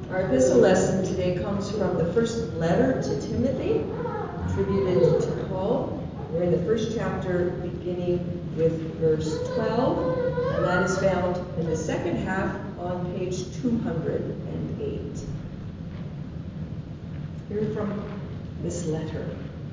Our epistle lesson today comes from the first letter to Timothy, attributed to Paul. We're in the first chapter, beginning with verse 12, and that is found in the second half on page 208. Hear from this letter.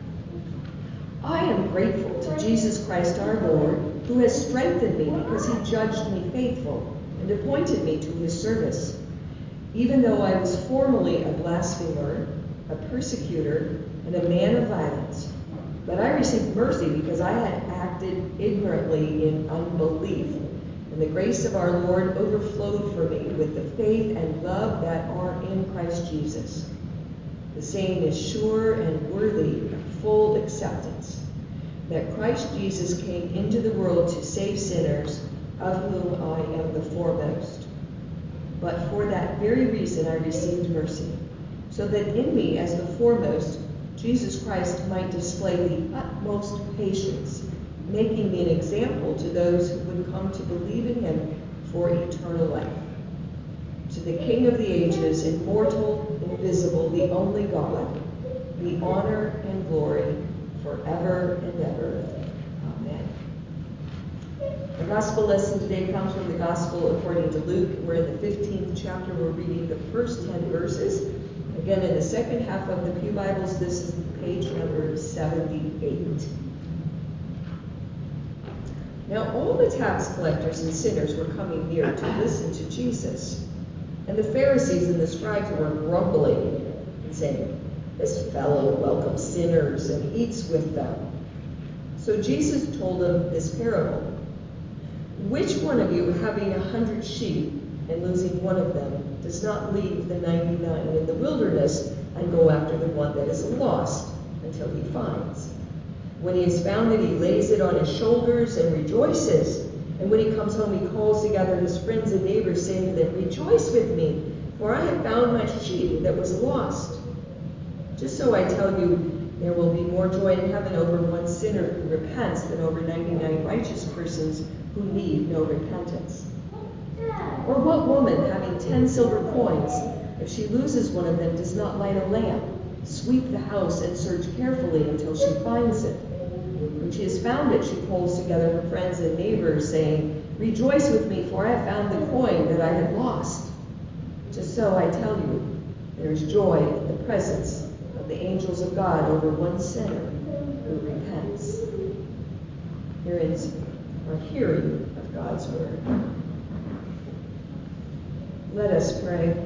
I am grateful to Jesus Christ our Lord, who has strengthened me because he judged me faithful and appointed me to his service. Even though I was formerly a blasphemer, a persecutor, and a man of violence, but I received mercy because I had acted ignorantly in unbelief, and the grace of our Lord overflowed for me with the faith and love that are in Christ Jesus. The saying is sure and worthy of full acceptance, that Christ Jesus came into the world to save sinners, of whom I am the foremost. But for that very reason I received mercy, so that in me as the foremost, Jesus Christ might display the utmost patience, making me an example to those who would come to believe in him for eternal life. To the King of the ages, immortal, invisible, the only God, be honor and glory forever and ever. Amen. The gospel lesson today comes from the gospel according to Luke. We're in the 15th chapter. We're reading the first 10 verses. Again, in the second half of the Pew Bibles, this is page number 78. Now, all the tax collectors and sinners were coming near to listen to Jesus. And the Pharisees and the scribes were grumbling and saying, "This fellow welcomes sinners and eats with them." So Jesus told them this parable. Which one of you, having 100 sheep and losing one of them, does not leave the 99 in the wilderness and go after the one that is lost until he finds? When he has found it, he lays it on his shoulders and rejoices. And when he comes home, he calls together his friends and neighbors, saying to them, "Rejoice with me, for I have found my sheep that was lost." Just so I tell you, there will be more joy in heaven over one sinner who repents than over 99 righteous persons who need no repentance. Or what woman, having 10 silver coins, if she loses one of them, does not light a lamp, sweep the house, and search carefully until she finds it? When she has found it, she calls together her friends and neighbors, saying, "Rejoice with me, for I have found the coin that I had lost." Just so I tell you, there is joy in the presence of the angels of God over one sinner who repents. Here ends our hearing of God's word. Let us pray.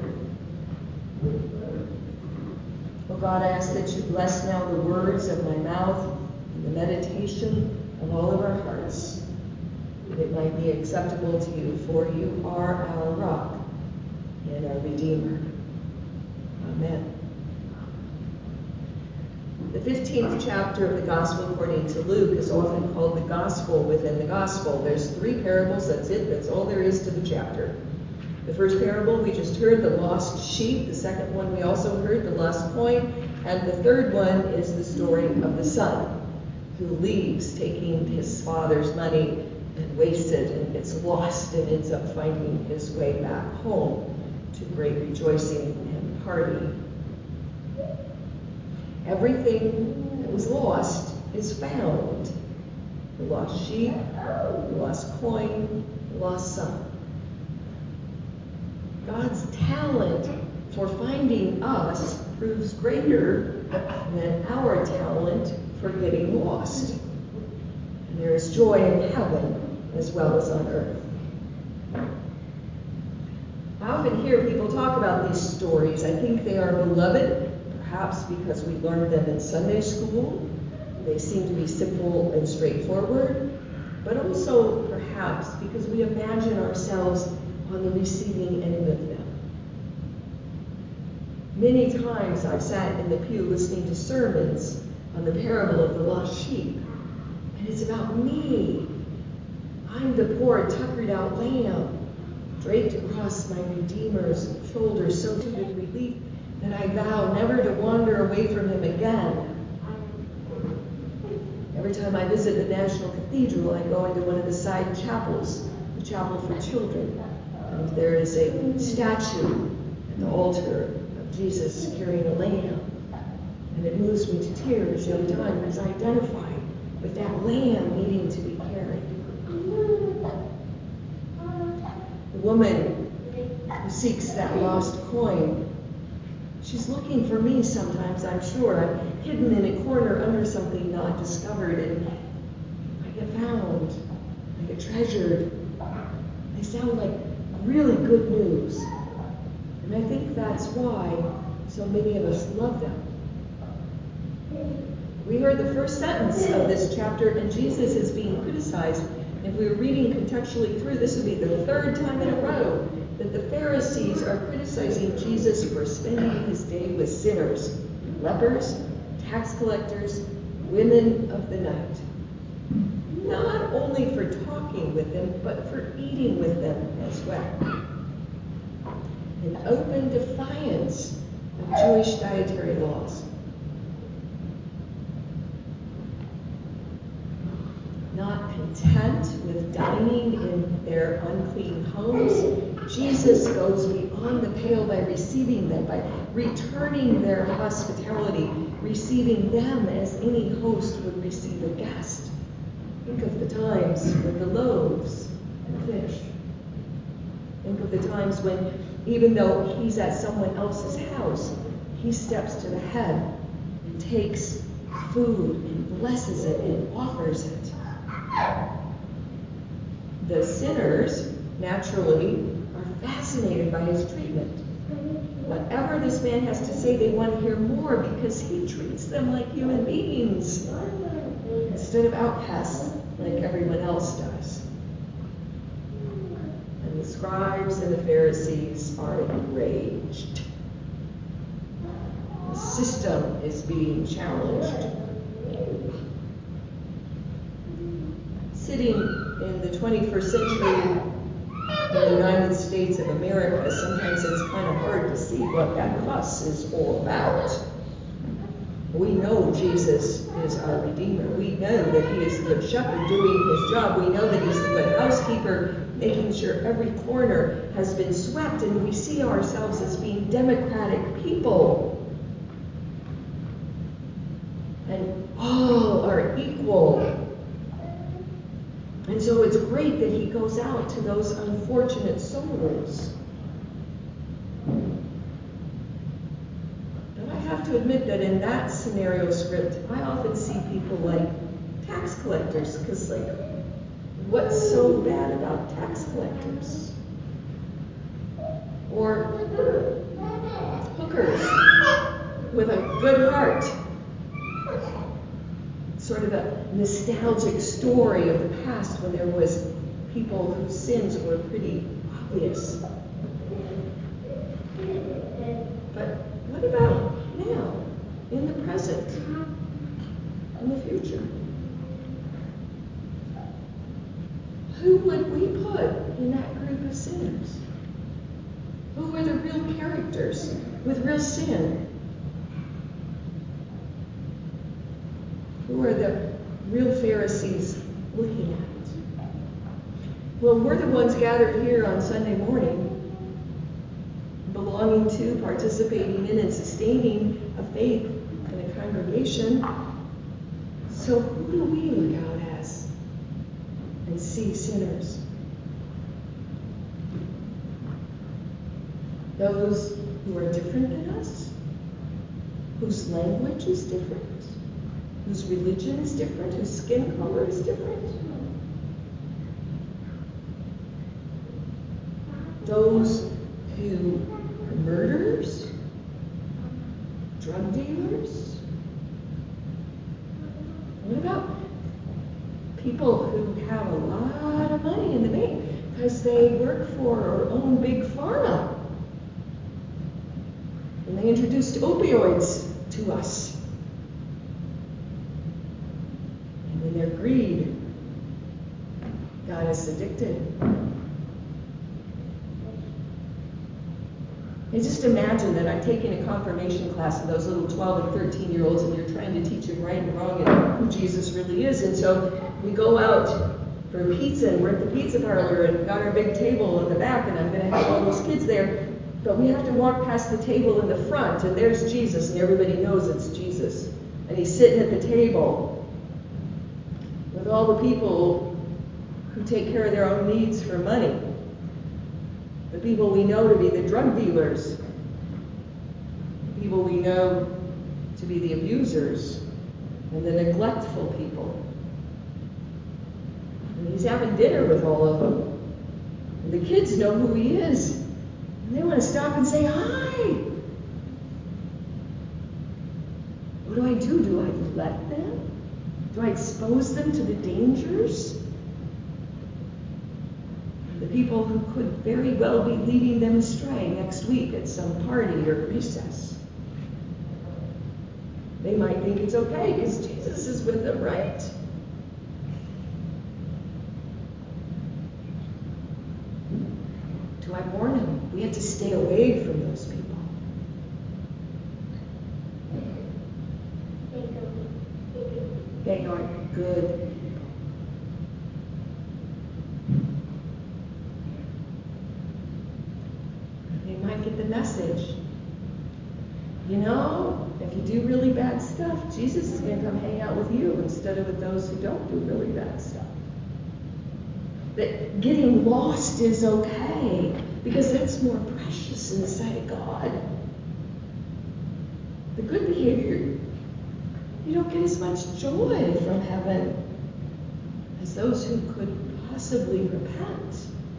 Oh God, I ask that you bless now the words of my mouth and the meditation of all of our hearts, that it might be acceptable to you, for you are our rock and our Redeemer. Amen. The 15th chapter of the Gospel according to Luke is often called the Gospel within the Gospel. There's 3 parables, that's it, that's all there is to the chapter. The first parable we just heard, the lost sheep. The second one we also heard, the lost coin. And the third one is the story of the son who leaves, taking his father's money and wastes it and gets lost and ends up finding his way back home to great rejoicing and party. Everything that was lost is found. The lost sheep, the lost coin, the lost son. God's talent for finding us proves greater than our talent for getting lost. And there is joy in heaven as well as on earth. I often hear people talk about these stories. I think they are beloved, perhaps because we learned them in Sunday school. They seem to be simple and straightforward, but also perhaps because we imagine ourselves on the receiving end of them. Many times I've sat in the pew listening to sermons on the parable of the lost sheep, and it's about me. I'm the poor, tuckered out lamb, draped across my Redeemer's shoulders, so to good relief that I vow never to wander away from him again. Every time I visit the National Cathedral, I go into one of the side chapels, the chapel for children. And there is a statue the altar of Jesus carrying a lamb. And it moves me to tears every time because I identify with that lamb needing to be carried. The woman who seeks that lost coin, she's looking for me sometimes, I'm sure. I'm hidden in a corner under something not discovered, and I get found, I get treasured. They sound like really good news. And I think that's why so many of us love them. We heard the first sentence of this chapter, and Jesus is being criticized. If we were reading contextually through, this would be the third time in a row that the Pharisees are criticizing Jesus for spending his day with sinners, lepers, tax collectors, women of the night. Not only for talking with them, but for eating with them as well. In open defiance of Jewish dietary laws. Not content with dining in their unclean homes, Jesus goes beyond the pale by receiving them, by returning their hospitality, receiving them as any host would receive a guest. Think of the times with the loaves and fish. Think of the times when, even though he's at someone else's house, he steps to the head and takes food and blesses it and offers it. The sinners, naturally, are fascinated by his treatment. Whatever this man has to say, they want to hear more because he treats them like human beings instead of outcasts like everyone else does. And the scribes and the Pharisees are enraged. The system is being challenged. Sitting in the 21st century in the United States of America, sometimes it's kind of hard to see what that fuss is all about. We know Jesus is our Redeemer. We know that he is the Good Shepherd doing his job. We know that he's the good housekeeper, making sure every corner has been swept, and we see ourselves as being democratic people. And all are equal. And so it's great that he goes out to those unfortunate souls. But I have to admit that in that scenario script, I often see people like tax collectors, because what's so bad about tax collectors? Or hookers with a good heart. Sort of a nostalgic story of the past when there was people whose sins were pretty obvious. But what about now, in the present, in the future? Who would we put in that group of sinners? Who are the real characters with real sin? Who are the real Pharisees looking at? Well, we're the ones gathered here on Sunday morning, belonging to, participating in, and sustaining a faith in a congregation. So who do we look out as and see sinners? Those who are different than us? Whose language is different? Whose religion is different, whose skin color is different. Those who are murderers, drug dealers. What about people who have a lot of money in the bank because they work for or own big pharma? And they introduced opioids to us. And their greed got us addicted. I just imagine that I'm taking a confirmation class of those little 12 and 13-year-olds, and you're trying to teach them right and wrong and who Jesus really is. And so we go out for pizza, and we're at the pizza parlor and got our big table in the back, and I'm going to have all those kids there. But we have to walk past the table in the front, and there's Jesus, and everybody knows it's Jesus. And he's sitting at the table with all the people who take care of their own needs for money. The people we know to be the drug dealers. The people we know to be the abusers and the neglectful people. And he's having dinner with all of them. And the kids know who he is. And they want to stop and say hi. What do? Do I let them? Do I expose them to the dangers? The people who could very well be leading them astray next week at some party or recess. They might think it's okay because Jesus is with them, right? Do I warn them? We have to stay away from those people. They aren't good people. They might get the message. You know, if you do really bad stuff, Jesus is going to come hang out with you instead of with those who don't do really bad stuff. That getting lost is okay because that's more precious in the sight of God. The good behavior, you don't get as much joy from heaven as those who could possibly repent.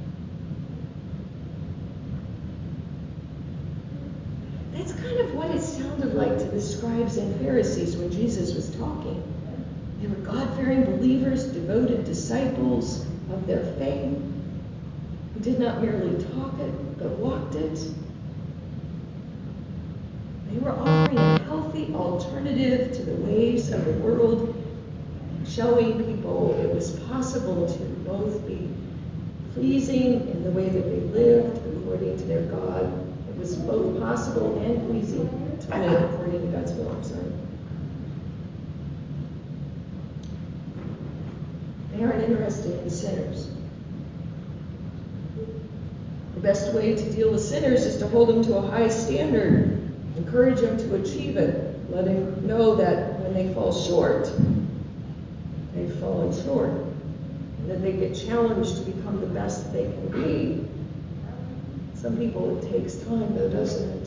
That's kind of what it sounded like to the scribes and Pharisees when Jesus was talking. They were God-fearing believers, devoted disciples of their faith, who did not merely talk it, but walked it. They were offering a healthy alternative to the ways of the world, showing people it was possible to both be pleasing in the way that they lived according to their God. It was both possible and pleasing to live according to God's will. I'm sorry. They aren't interested in sinners. The best way to deal with sinners is to hold them to a high standard. Encourage them to achieve it. Let them know that when they fall short, they've fallen short. And then they get challenged to become the best they can be. Some people, it takes time, though, doesn't it?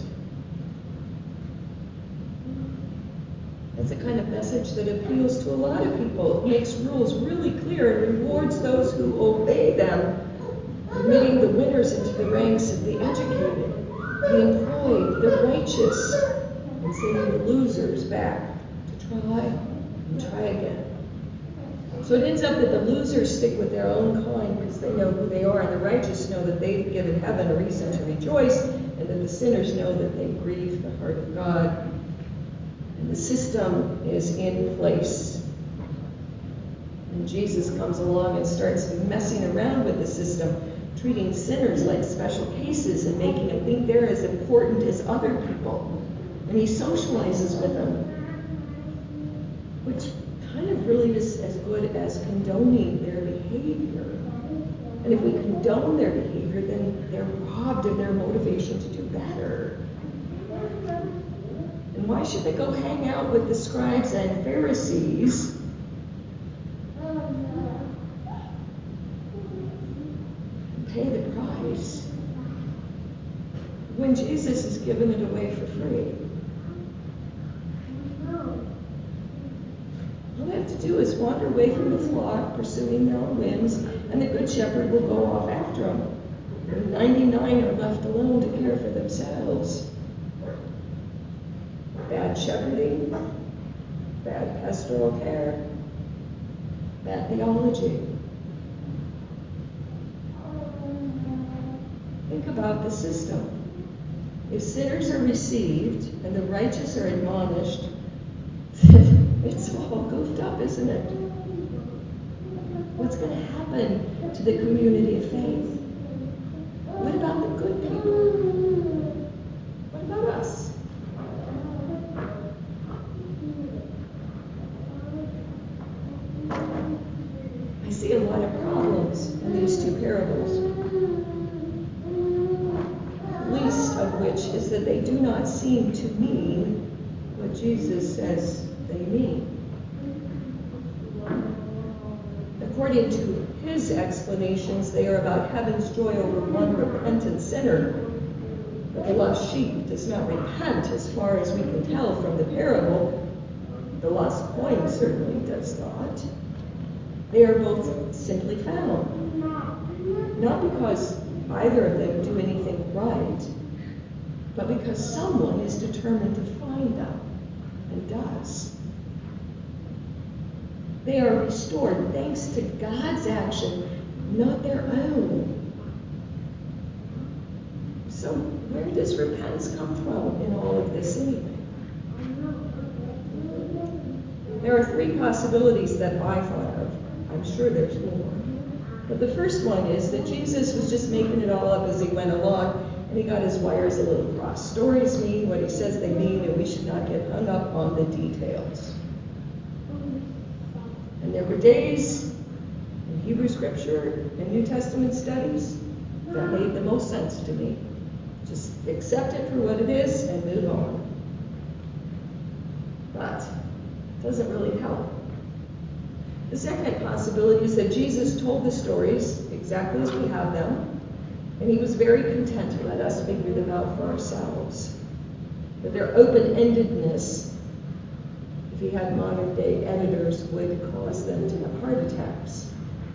That's the kind of message that appeals to a lot of people. It makes rules really clear and rewards those who obey them, admitting the winners into the ranks of the educated, the employed, the righteous, and sending the losers back to try and try again. So it ends up that the losers stick with their own kind because they know who they are, and the righteous know that they've given heaven a reason to rejoice, and that the sinners know that they grieve the heart of God. And the system is in place. And Jesus comes along and starts messing around with the system, treating sinners like special cases and making them think they're as important as other people. And he socializes with them, which kind of really is as good as condoning their behavior. And if we condone their behavior, then they're robbed of their motivation to do better. And why should they go hang out with the scribes and Pharisees and pay the price when Jesus has given it away for free? All they have to do is wander away from the flock, pursuing their own whims, and the good shepherd will go off after them. And 99 are left alone to care for themselves. Bad shepherding, bad pastoral care, bad theology. Think about the system. If sinners are received and the righteous are admonished, it's all goofed up, isn't it? What's going to happen to the community of faith? What about the good people? What about us? I see a lot of problems in these two parables. Least of that they do not seem to mean what Jesus says they mean. According to his explanations, they are about heaven's joy over one repentant sinner. But the lost sheep does not repent, as far as we can tell from the parable. The lost coin certainly does not. They are both simply found. Not because either of them do anything right, but because someone is determined to find them and does. They are restored thanks to God's action, not their own. So where does repentance come from in all of this anyway? There are three possibilities that I thought of. I'm sure there's more. But the first one is that Jesus was just making it all up as he went along, and he got his wires a little crossed. Stories mean what he says they mean, and we should not get hung up on the details. And there were days in Hebrew Scripture and New Testament studies that made the most sense to me. Just accept it for what it is and move on. But it doesn't really help. The second possibility is that Jesus told the stories exactly as we have them, and he was very content to let us figure them out for ourselves. But their open-endedness, if he had modern-day editors, would cause them to have heart attacks.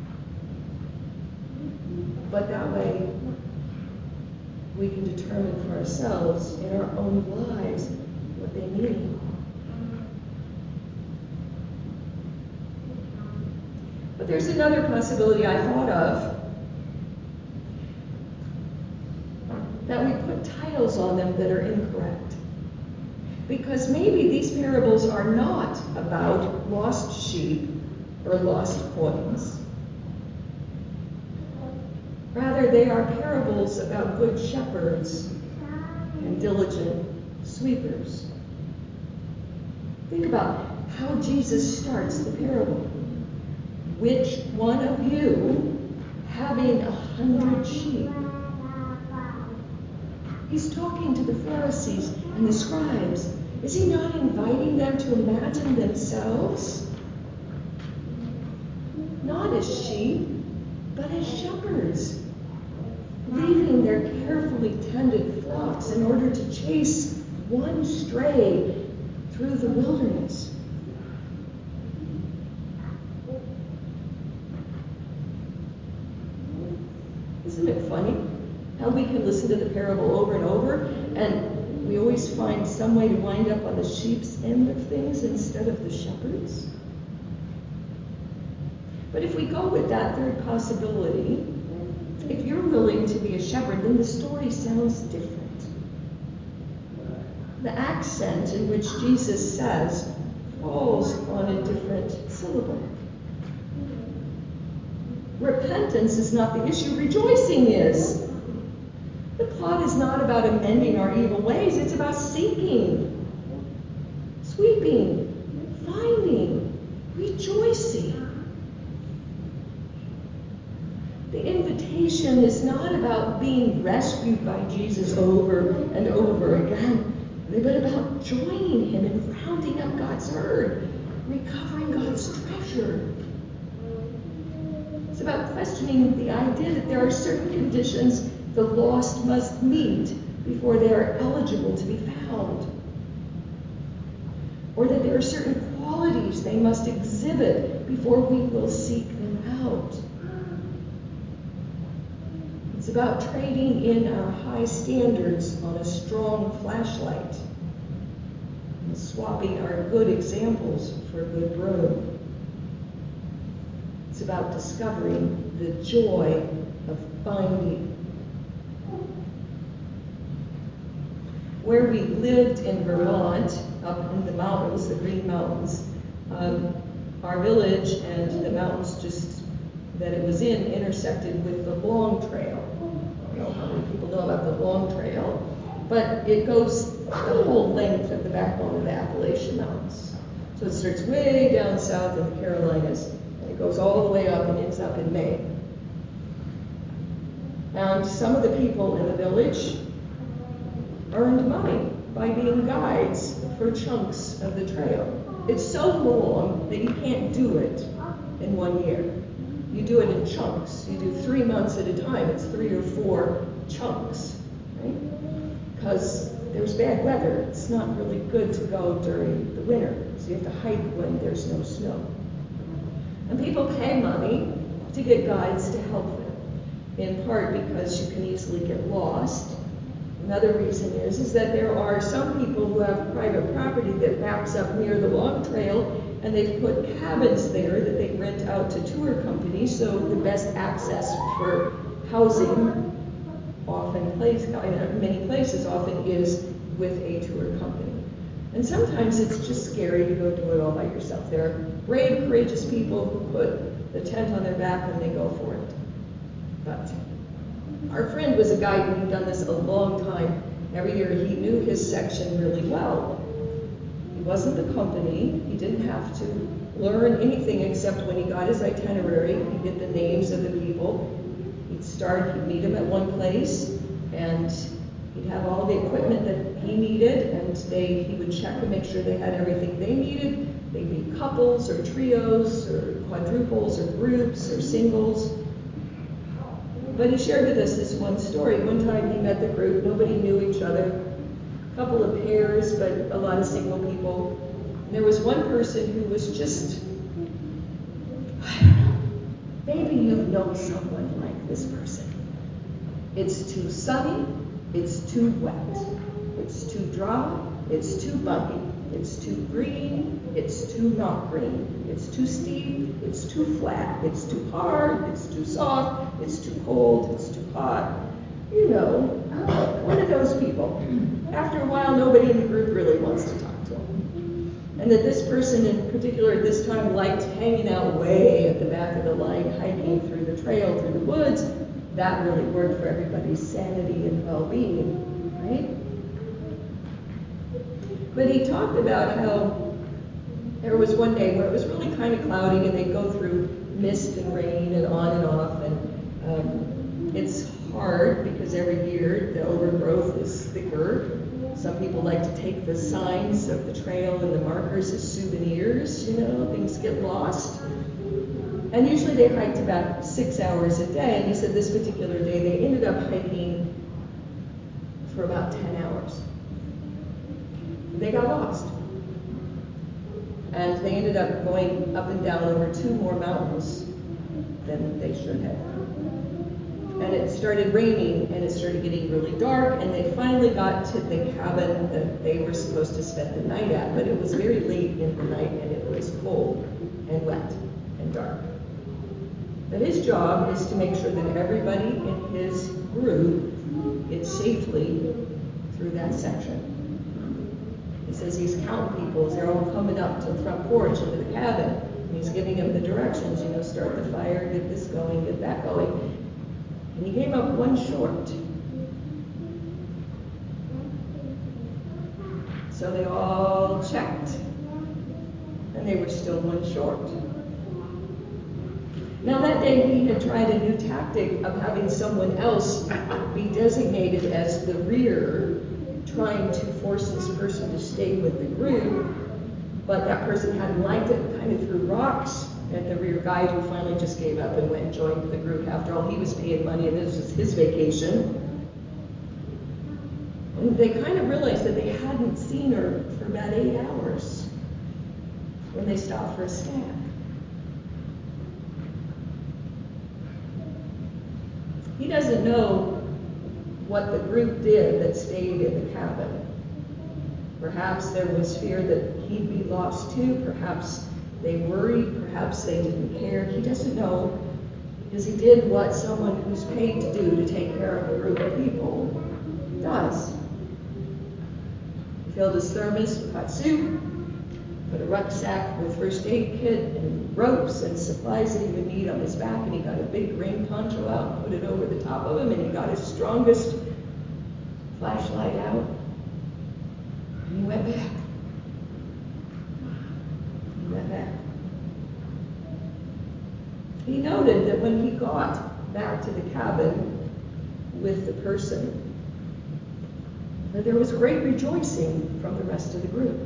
But that way, we can determine for ourselves in our own lives what they mean. But there's another possibility I thought of, that we put titles on them that are incorrect. Because maybe these parables are not about lost sheep or lost coins. Rather, they are parables about good shepherds and diligent sweepers. Think about how Jesus starts the parable. Which one of you, having 100 sheep? He's talking to the Pharisees and the scribes. Is he not inviting them to imagine themselves not as sheep, but as shepherds, leaving their carefully tended flocks in order to chase one stray through the wilderness? Isn't it funny how we can listen to the parable over and over, and we always find some way to wind up on the sheep's end of things instead of the shepherd's? But if we go with that third possibility, if you're willing to be a shepherd, then the story sounds different. The accent in which Jesus says falls on a different syllable. Repentance is not the issue, rejoicing is. The plot is not about amending our evil ways, it's about seeking, sweeping, finding, rejoicing. The invitation is not about being rescued by Jesus over and over again, but about joining him in rounding up God's herd, recovering God's treasure. It's about questioning the idea that there are certain conditions the lost must meet before they are eligible to be found, or that there are certain qualities they must exhibit before we will seek them out. It's about trading in our high standards on a strong flashlight and swapping our good examples for good road. It's about discovering the joy of finding. Where we lived in Vermont, up in the mountains, the Green Mountains, our village and the mountains just that it was in intersected with the Long Trail. I don't know how many people know about the Long Trail, but it goes the whole length of the backbone of the Appalachian Mountains. So it starts way down south in the Carolinas, and it goes all the way up and ends up in Maine. And some of the people in the village earned money by being guides for chunks of the trail. It's so long that you can't do it in 1 year. You do it in chunks. You do 3 months at a time. It's 3 or 4 chunks, right? Because there's bad weather. It's not really good to go during the winter. So you have to hike when there's no snow. And people pay money to get guides to help them, in part because you can easily get lost. Another reason is that there are some people who have private property that backs up near the log trail, and they've put cabins there that they rent out to tour companies, so the best access for housing many places often is with a tour company. And sometimes it's just scary to go do it all by yourself. There are brave, courageous people who put the tent on their back and they go for it. But our friend was a guide who had done this a long time. Every year he knew his section really well. He wasn't the company. He didn't have to learn anything except when he got his itinerary, he'd get the names of the people. He'd meet them at one place, and he'd have all the equipment that he needed, and he would check and make sure they had everything they needed. They'd be couples or trios or quadruples or groups or singles. But he shared with us this one story. One time he met the group, nobody knew each other, a couple of pairs, but a lot of single people. And there was one person who was just, I don't know, maybe you've known someone like this person. It's too sunny, it's too wet, it's too dry, it's too buggy, it's too green, it's too not green, it's too steep, it's too flat, it's too hard, it's too soft, it's too cold, it's too hot. You know, one of those people. After a while, nobody in the group really wants to talk to him. And that this person in particular at this time liked hanging out way at the back of the line, hiking through the trail, through the woods. That really worked for everybody's sanity and well-being, right? But he talked about how there was one day where it was really kind of cloudy and they'd go through mist and rain and on and off. And it's hard because every year the overgrowth is thicker. Some people like to take the signs of the trail and the markers as souvenirs, things get lost. And usually they hiked about 6 hours a day, and he said this particular day they ended up hiking for about 10 hours. They got lost. And they ended up going up and down over 2 more mountains than they should have. And it started raining, and it started getting really dark, and they finally got to the cabin that they were supposed to spend the night at, but it was very late in the night, and it was cold and wet and dark. But his job is to make sure that everybody in his group gets safely through that section. He says he's counting people as they're all coming up to the front porch into the cabin, and he's giving them the directions, start the fire, get this going, get that going. And he came up one short. So they all checked, and they were still one short. Now that day he had tried a new tactic of having someone else be designated as the rear, trying to force this person to stay with the group, but that person hadn't liked it and kind of threw rocks at the rear guide, who finally just gave up and went and joined the group. After all, he was paying money and this was his vacation. And they kind of realized that they hadn't seen her for about 8 hours when they stopped for a snack. He doesn't know what the group did that stayed in the cabin. Perhaps there was fear that he'd be lost too. Perhaps they worried. Perhaps they didn't care. He doesn't know, because he did what someone who's paid to do, to take care of a group of people, does. He filled his thermos with hot soup, put a rucksack with first aid kit and ropes and supplies that he would need on his back, and he got a big rain poncho out and put it over the top of him, and he got his strongest flashlight out, and he went back. He noted that when he got back to the cabin with the person there was great rejoicing from the rest of the group.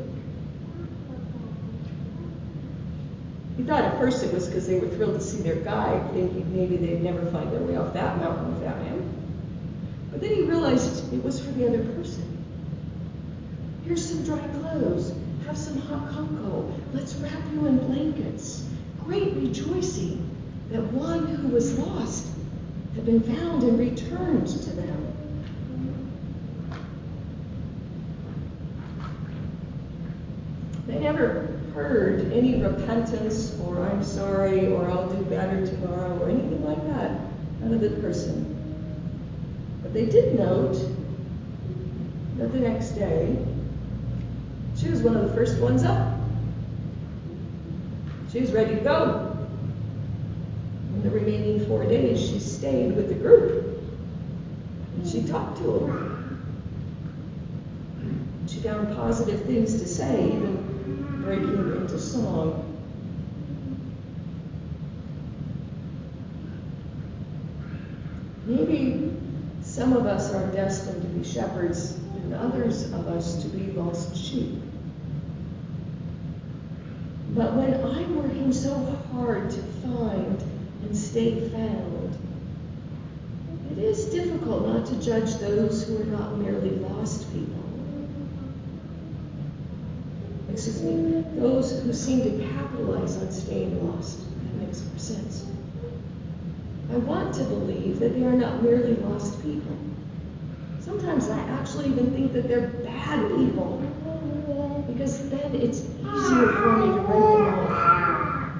He thought at first it was because they were thrilled to see their guide, thinking maybe they'd never find their way off that mountain without him. But then he realized it was for the other person. Here's some dry clothes. Have some hot cocoa. Let's wrap you in blankets. Great rejoicing that one who was lost had been found and returned to them. They never heard any repentance or I'm sorry or I'll do better tomorrow or anything like that out of the person. But they did note that the next day she was one of the first ones up. She was ready to go. In the remaining 4 days, she stayed with the group. And she talked to them. She found positive things to say, even breaking into song. Maybe some of us are destined to be shepherds and others of us to be lost sheep. But when I'm working so hard to find and stay found, it is difficult not to judge those who are not merely lost people. Excuse me, those who seem to capitalize on staying lost. That makes more sense. I want to believe that they are not merely lost people. Sometimes I actually even think that they're bad people, because then it's easier for me to write them off,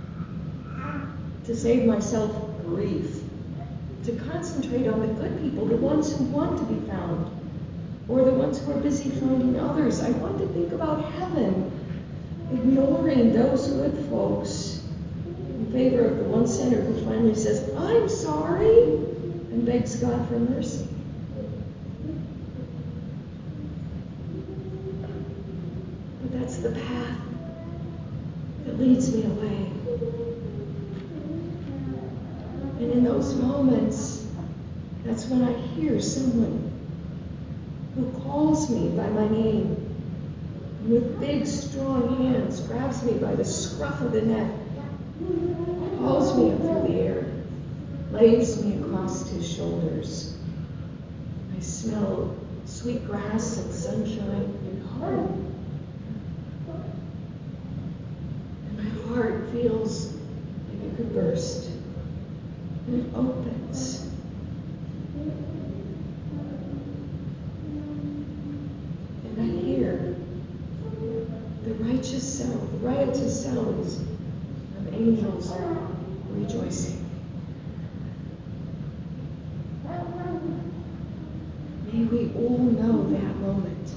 to save myself grief, to concentrate on the good people, the ones who want to be found, or the ones who are busy finding others. I want to think about heaven, ignoring those good folks in favor of the one sinner who finally says, I'm sorry, and begs God for mercy. But that's the path that leads me away. And in those moments, that's when I hear someone who calls me by my name, and with big, strong hands grabs me by the scruff of the neck, hauls me up through the air, lays me across his shoulders. I smell sweet grass and sunshine and home. And my heart feels like it could burst. And it opens. And I hear the righteous sound, riotous sounds of angels rejoicing. May we all know that moment